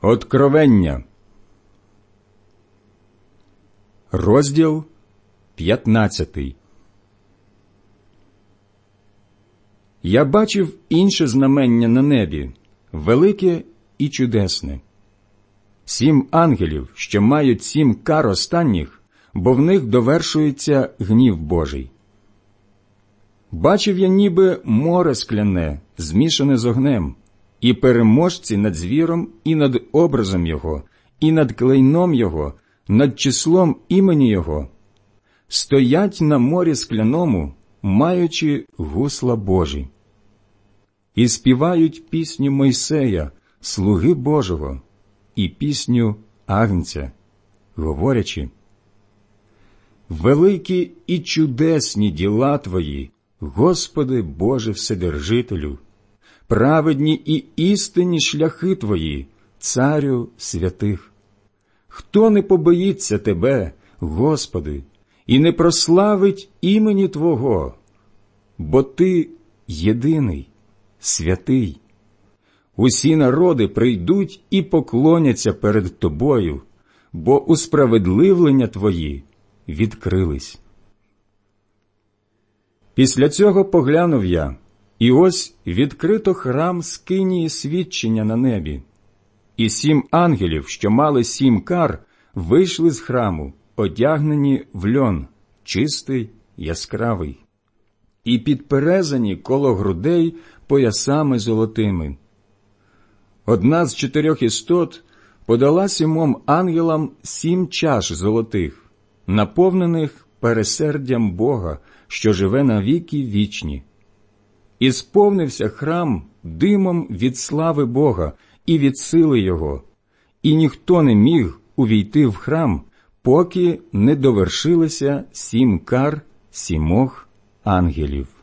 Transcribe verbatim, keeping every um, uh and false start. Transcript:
Откровення, розділ п'ятнадцятий. Я бачив інше знамення на небі, велике і чудесне. Сім ангелів, що мають сім кар останніх, бо в них довершується гнів Божий. Бачив я ніби море скляне, змішане з огнем, і переможці над звіром і над образом його, і над клейном його, над числом імені його, стоять на морі скляному, маючи гусла Божі. І співають пісню Мойсея, слуги Божого, і пісню Агнця, говорячи: «Великі і чудесні діла Твої, Господи Боже Вседержителю, праведні і істинні шляхи Твої, Царю святих. Хто не побоїться Тебе, Господи, і не прославить імені Твого? Бо Ти єдиний, святий. Усі народи прийдуть і поклоняться перед Тобою, бо усправедливлення Твої відкрились». Після цього поглянув я, і ось відкрито храм скинії свідчення на небі. І сім ангелів, що мали сім кар, вийшли з храму, одягнені в льон, чистий, яскравий, і підперезані коло грудей поясами золотими. Одна з чотирьох істот подала сімом ангелам сім чаш золотих, наповнених пересердям Бога, що живе на віки вічні. І сповнився храм димом від слави Бога і від сили Його, і ніхто не міг увійти в храм, поки не довершилися сім кар сімох ангелів.